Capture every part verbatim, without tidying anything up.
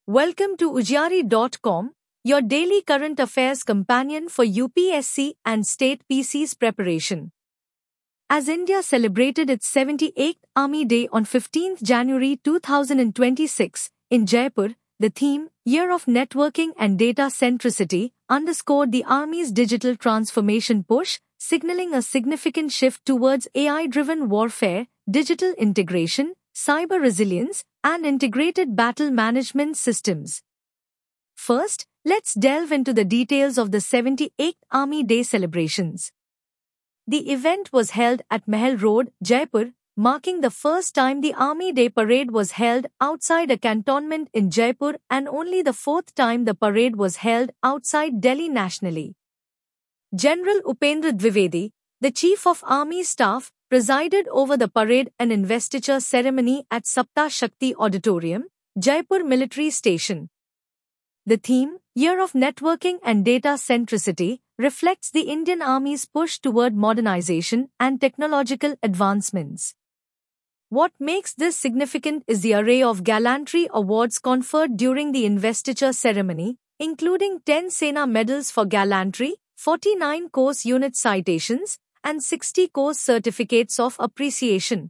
Welcome to Ujjari dot com, your daily current affairs companion for U P S C and state P C's preparation. As India celebrated its seventy-eighth Army Day on fifteenth January two thousand twenty-six in Jaipur, the theme, Year of Networking and Data Centricity, underscored the Army's digital transformation push, signaling a significant shift towards A I-driven warfare, digital integration, cyber resilience, and integrated battle management systems. First, let's delve into the details of the seventy-eighth Army Day celebrations. The event was held at Mahal Road, Jaipur, marking the first time the Army Day parade was held outside a cantonment in Jaipur and only the fourth time the parade was held outside Delhi nationally. General Upendra Dwivedi, the Chief of Army Staff, presided over the parade and investiture ceremony at Sapta Shakti Auditorium, Jaipur Military Station. The theme, Year of Networking and Data Centricity, reflects the Indian Army's push toward modernization and technological advancements. What makes this significant is the array of gallantry awards conferred during the investiture ceremony, including ten Sena medals for gallantry, forty-nine course unit citations, and sixty course certificates of appreciation.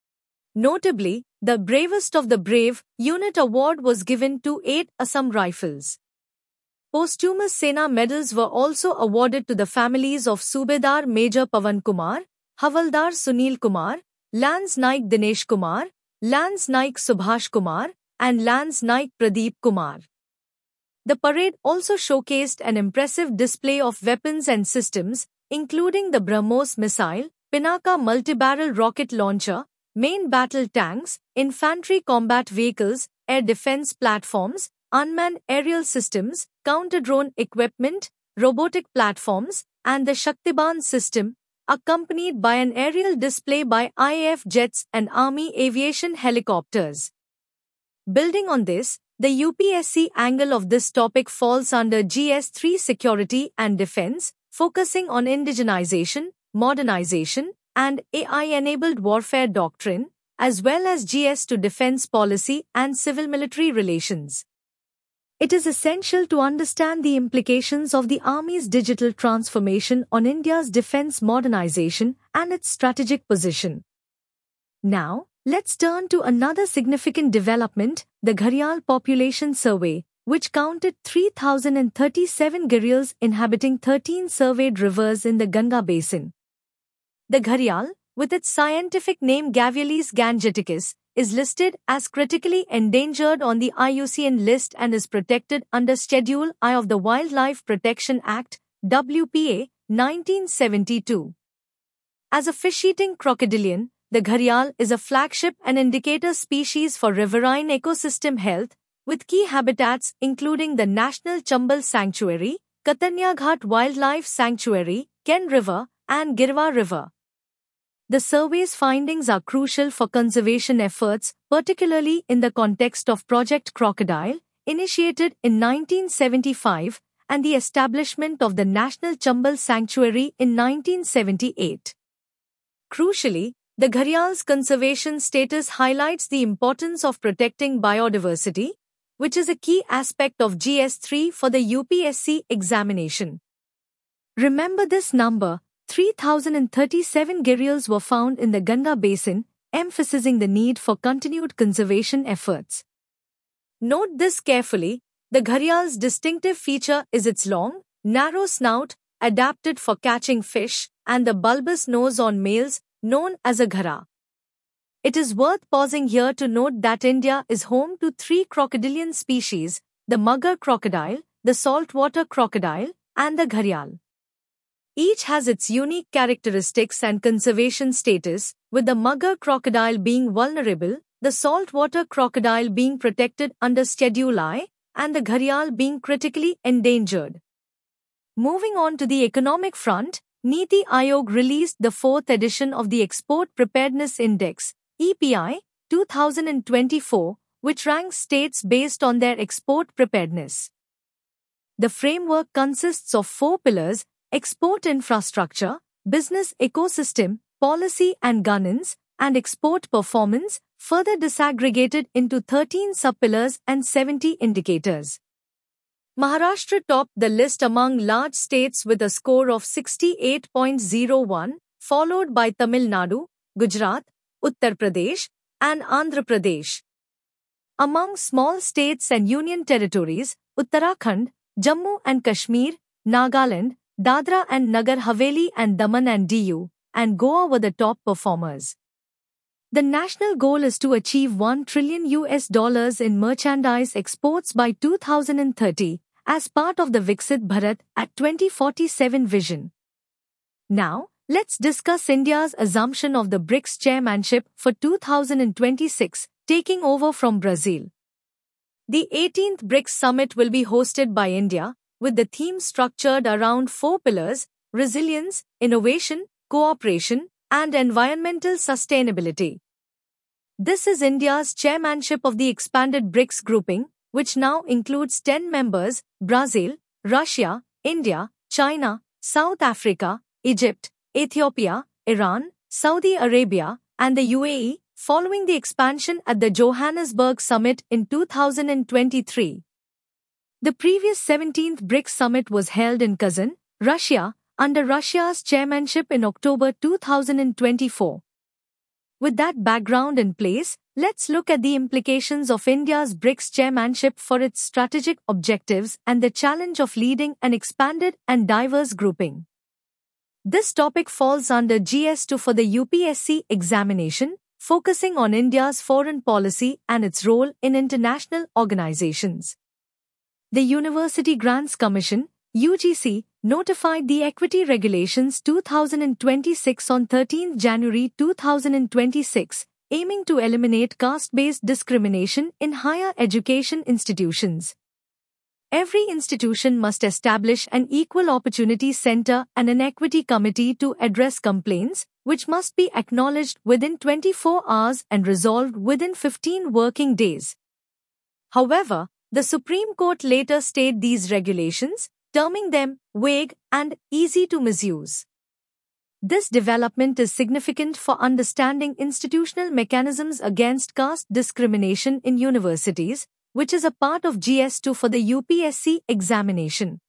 Notably, the Bravest of the Brave Unit Award was given to eight Assam Rifles. Posthumous Sena medals were also awarded to the families of Subedar Major Pawan Kumar, Havaldar Sunil Kumar, Lance Naik Dinesh Kumar, Lance Naik Subhash Kumar, and Lance Naik Pradeep Kumar. The parade also showcased an impressive display of weapons and systems, including the BrahMos missile, Pinaka multi-barrel rocket launcher, main battle tanks, infantry combat vehicles, air defense platforms, unmanned aerial systems, counter-drone equipment, robotic platforms, and the Shaktiban system, accompanied by an aerial display by I A F jets and Army aviation helicopters. Building on this, the U P S C angle of this topic falls under G S three Security and Defense, focusing on indigenization, modernization, and A I-enabled warfare doctrine, as well as G S two defense policy and civil-military relations. It is essential to understand the implications of the Army's digital transformation on India's defense modernization and its strategic position. Now, let's turn to another significant development, the Gharial Population Survey, which counted three thousand thirty-seven gharials inhabiting thirteen surveyed rivers in the Ganga Basin. The gharial, with its scientific name Gavialis gangeticus, is listed as critically endangered on the I U C N list and is protected under Schedule I of the Wildlife Protection Act, W P A, nineteen seventy-two. As a fish-eating crocodilian, the gharial is a flagship and indicator species for riverine ecosystem health, with key habitats including the National Chambal Sanctuary, Katanya Ghat Wildlife Sanctuary, Ken River, and Girwa River. The survey's findings are crucial for conservation efforts, particularly in the context of Project Crocodile, initiated in nineteen seventy-five, and the establishment of the National Chambal Sanctuary in nineteen seventy-eight. Crucially, the gharial's conservation status highlights the importance of protecting biodiversity, which is a key aspect of G S three for the U P S C examination. Remember this number, three thousand thirty-seven gharials were found in the Ganga Basin, emphasizing the need for continued conservation efforts. Note this carefully, the gharial's distinctive feature is its long, narrow snout, adapted for catching fish, and the bulbous nose on males, known as a ghara. It is worth pausing here to note that India is home to three crocodilian species, the mugger crocodile, the saltwater crocodile, and the gharial. Each has its unique characteristics and conservation status, with the mugger crocodile being vulnerable, the saltwater crocodile being protected under Schedule I, and the gharial being critically endangered. Moving on to the economic front, Niti Aayog released the fourth edition of the Export Preparedness Index, E P I, two thousand twenty-four, which ranks states based on their export preparedness. The framework consists of four pillars: export infrastructure, business ecosystem, policy and governance, and export performance, further disaggregated into thirteen subpillars and seventy indicators. Maharashtra topped the list among large states with a score of sixty-eight point zero one, followed by Tamil Nadu, Gujarat, Uttar Pradesh, and Andhra Pradesh. Among small states and union territories, Uttarakhand, Jammu and Kashmir, Nagaland, Dadra and Nagar Haveli and Daman and Diu, and Goa were the top performers. The national goal is to achieve one trillion U S dollars in merchandise exports by two thousand thirty, as part of the Viksit Bharat at twenty forty-seven vision. Now, let's discuss India's assumption of the BRICS chairmanship for two thousand twenty-six, taking over from Brazil. The eighteenth BRICS Summit will be hosted by India, with the theme structured around four pillars: resilience, innovation, cooperation, and environmental sustainability. This is India's chairmanship of the expanded BRICS grouping, which now includes ten members: Brazil, Russia, India, China, South Africa, Egypt, Ethiopia, Iran, Saudi Arabia, and the U A E, following the expansion at the Johannesburg Summit in two thousand twenty-three. The previous seventeenth BRICS Summit was held in Kazan, Russia, under Russia's chairmanship in October two thousand twenty-four. With that background in place, let's look at the implications of India's BRICS chairmanship for its strategic objectives and the challenge of leading an expanded and diverse grouping. This topic falls under G S two for the U P S C examination, focusing on India's foreign policy and its role in international organizations. The University Grants Commission, U G C, notified the Equity Regulations two thousand twenty-six on thirteenth January two thousand twenty-six, aiming to eliminate caste-based discrimination in higher education institutions. Every institution must establish an Equal Opportunity Center and an Equity Committee to address complaints, which must be acknowledged within twenty-four hours and resolved within fifteen working days. However, the Supreme Court later stayed these regulations, terming them vague and easy to misuse. This development is significant for understanding institutional mechanisms against caste discrimination in universities, which is a part of G S two for the U P S C examination.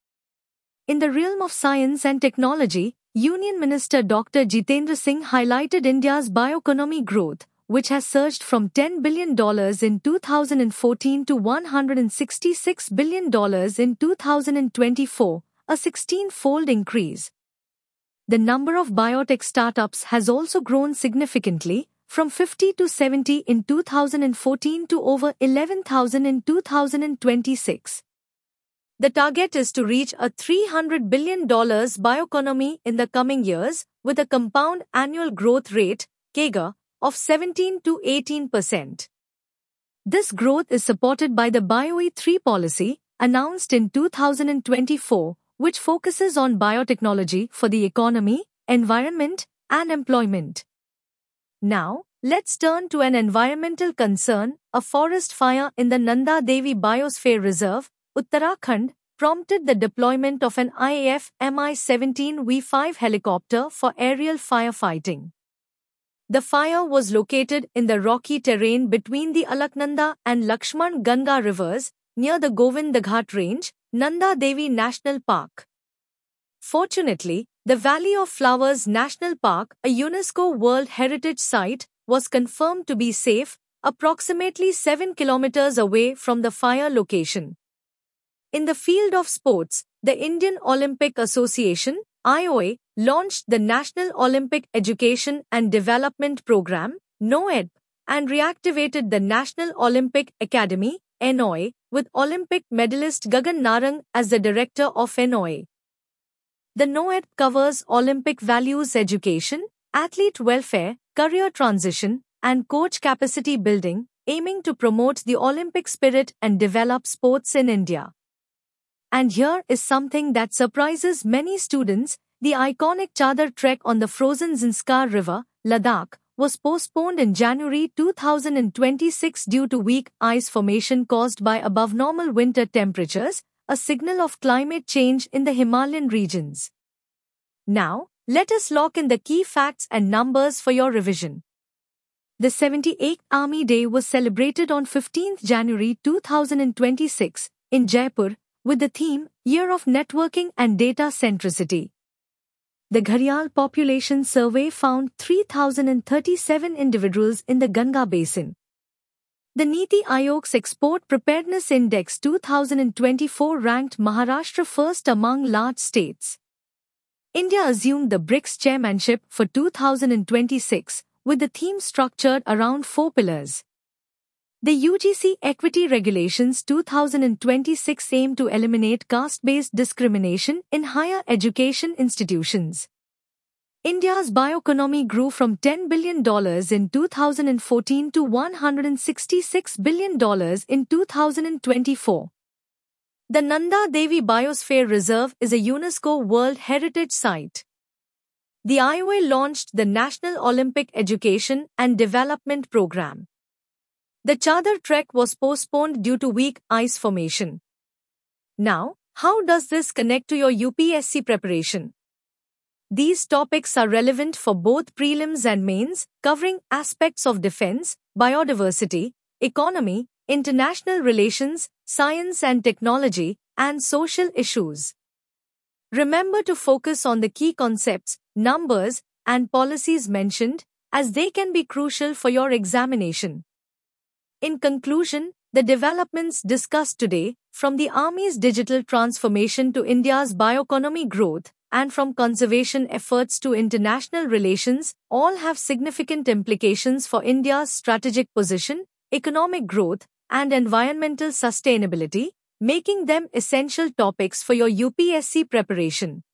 In the realm of science and technology, Union Minister Doctor Jitendra Singh highlighted India's bioeconomy growth, which has surged from ten billion dollars in two thousand fourteen to one hundred sixty-six billion dollars in two thousand twenty-four, a sixteen-fold increase. The number of biotech startups has also grown significantly, from fifty to seventy in two thousand fourteen to over eleven thousand in two thousand twenty-six. The target is to reach a three hundred billion dollars bioeconomy in the coming years, with a compound annual growth rate, C A G R, of seventeen to eighteen percent. This growth is supported by the Bio E three policy, announced in two thousand twenty-four, which focuses on biotechnology for the economy, environment, and employment. Now, let's turn to an environmental concern. A forest fire in the Nanda Devi Biosphere Reserve, Uttarakhand, prompted the deployment of an I A F M I seventeen V five helicopter for aerial firefighting. The fire was located in the rocky terrain between the Alaknanda and Lakshman Ganga rivers, near the Govindaghat Range, Nanda Devi National Park. Fortunately, the Valley of Flowers National Park, a UNESCO World Heritage Site, was confirmed to be safe, approximately seven kilometers away from the fire location. In the field of sports, the Indian Olympic Association, I O A, launched the National Olympic Education and Development Program, NOED, and reactivated the National Olympic Academy, N O A, with Olympic medalist Gagan Narang as the director of N O A. The NOED covers Olympic values education, athlete welfare, career transition, and coach capacity building, aiming to promote the Olympic spirit and develop sports in India. And here is something that surprises many students: the iconic Chadar trek on the frozen Zanskar River, Ladakh, was postponed in January two thousand twenty-six due to weak ice formation caused by above-normal winter temperatures, a signal of climate change in the Himalayan regions. Now, let us lock in the key facts and numbers for your revision. The seventy-eighth Army Day was celebrated on fifteenth January two thousand twenty-six in Jaipur with the theme Year of Networking and Data Centricity. The Gharial Population Survey found three thousand thirty-seven individuals in the Ganga Basin. The Niti Aayog's Export Preparedness Index two thousand twenty-four ranked Maharashtra first among large states. India assumed the BRICS chairmanship for two thousand twenty-six, with the theme structured around four pillars. The U G C Equity Regulations two thousand twenty-six aim to eliminate caste-based discrimination in higher education institutions. India's bioeconomy grew from ten billion dollars in two thousand fourteen to one hundred sixty-six billion dollars in two thousand twenty-four. The Nanda Devi Biosphere Reserve is a UNESCO World Heritage Site. The I O A launched the National Olympic Education and Development Program. The Chadar trek was postponed due to weak ice formation. Now, how does this connect to your U P S C preparation? These topics are relevant for both prelims and mains, covering aspects of defense, biodiversity, economy, international relations, science and technology, and social issues. Remember to focus on the key concepts, numbers, and policies mentioned, as they can be crucial for your examination. In conclusion, the developments discussed today, from the Army's digital transformation to India's bioeconomy growth, and from conservation efforts to international relations, all have significant implications for India's strategic position, economic growth, and environmental sustainability, making them essential topics for your U P S C preparation.